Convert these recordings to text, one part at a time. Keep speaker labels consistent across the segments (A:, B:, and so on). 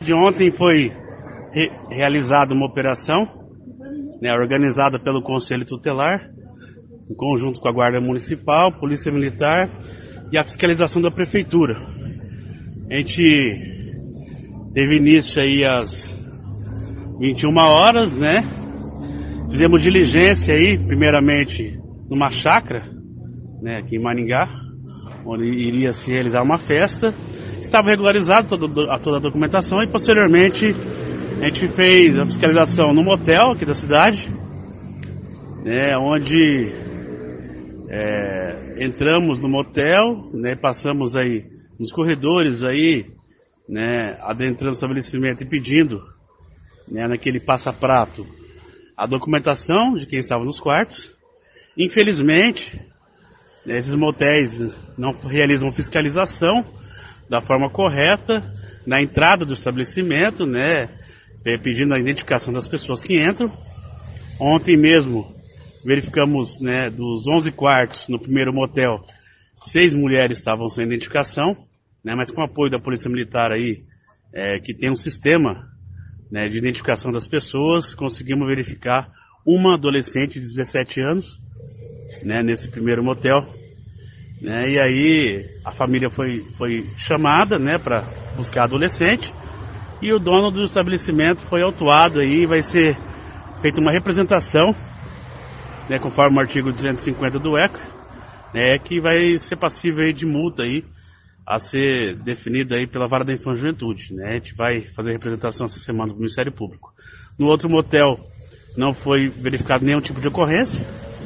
A: De ontem foi realizada uma operação, organizada pelo Conselho Tutelar, em conjunto com a Guarda Municipal, Polícia Militar e a fiscalização da Prefeitura. A gente teve início aí às 21 horas, Fizemos diligência aí, primeiramente, numa chácara, aqui em Maringá, onde iria se realizar uma festa. Estava regularizado toda a documentação e, posteriormente, a gente fez a fiscalização no motel aqui da cidade, onde entramos no motel, passamos aí nos corredores aí, adentrando o estabelecimento e pedindo, naquele passa-prato, a documentação de quem estava nos quartos. Infelizmente, esses motéis não realizam fiscalização da forma correta na entrada do estabelecimento, pedindo a identificação das pessoas que entram. Ontem mesmo verificamos, dos 11 quartos no primeiro motel, 6 mulheres estavam sem identificação, mas com o apoio da Polícia Militar aí, que tem um sistema de identificação das pessoas, conseguimos verificar uma adolescente de 17 anos, nesse primeiro motel, e aí a família foi chamada, para buscar a adolescente, e o dono do estabelecimento foi autuado aí, vai ser feita uma representação, conforme o artigo 250 do ECA, que vai ser passível aí de multa aí, a ser definida aí pela Vara da Infância e Juventude, A gente vai fazer representação essa semana do Ministério Público. No outro motel não foi verificado nenhum tipo de ocorrência,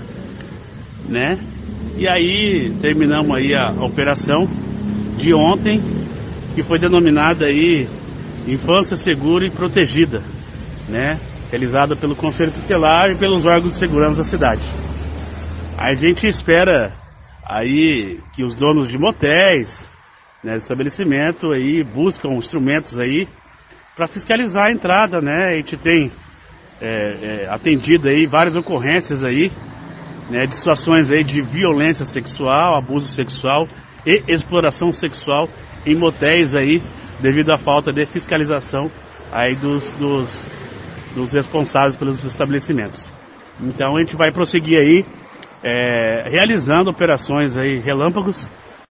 A: E aí terminamos aí a operação de ontem, que foi denominada aí Infância Segura e Protegida, realizada pelo Conselho Tutelar e pelos órgãos de segurança da cidade. A gente espera aí que os donos de motéis, estabelecimento aí, buscam instrumentos aí para fiscalizar a entrada, A gente tem atendido aí várias ocorrências aí, de situações aí de violência sexual, abuso sexual e exploração sexual em motéis aí, devido à falta de fiscalização aí dos responsáveis pelos estabelecimentos. Então a gente vai prosseguir aí, realizando operações aí relâmpagos,